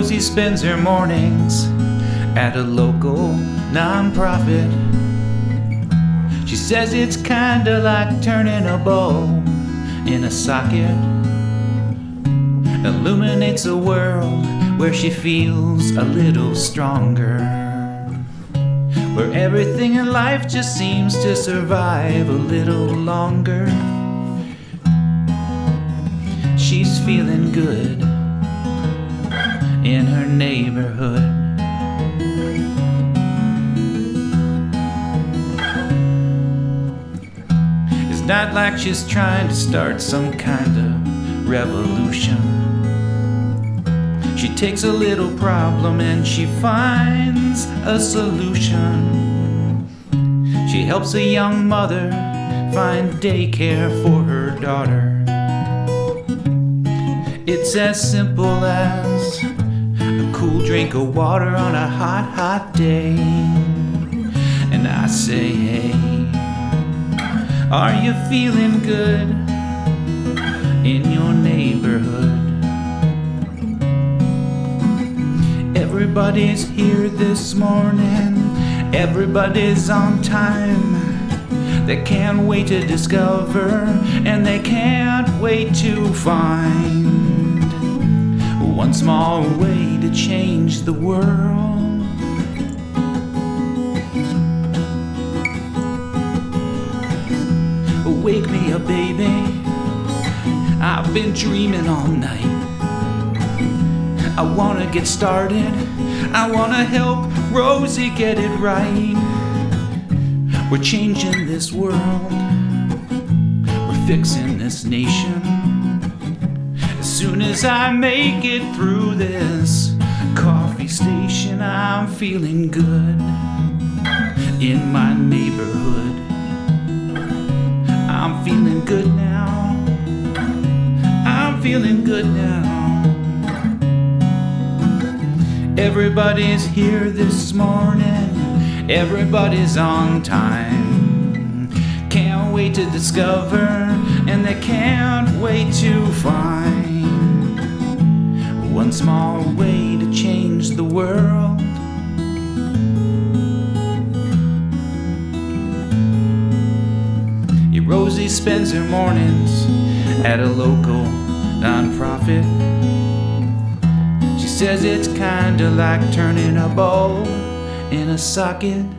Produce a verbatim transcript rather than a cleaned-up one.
Rosie spends her mornings at a local nonprofit. She says it's kinda like turning a bulb in a socket. Illuminates a world where she feels a little stronger, where everything in life just seems to survive a little longer. She's feeling good in her neighborhood. It's not like she's trying to start some kind of revolution. She takes a little problem and she finds a solution. She helps a young mother find daycare for her daughter. It's as simple as a cool drink of water on a hot, hot day. And I say, hey, are you feeling good in your neighborhood? Everybody's here this morning, everybody's on time. They can't wait to discover, and they can't wait to find one small way to change the world. Wake me up, baby, I've been dreaming all night. I wanna get started, I wanna help Rosie get it right. We're changing this world, we're fixing this nation. As soon as I make it through this coffee station, I'm feeling good in my neighborhood. I'm feeling good now, I'm feeling good now. Everybody's here this morning, everybody's on time. Can't wait to discover, and they can't wait to find one small way to change the world. Yeah, Rosie spends her mornings at a local nonprofit. She says it's kinda like turning a bulb in a socket.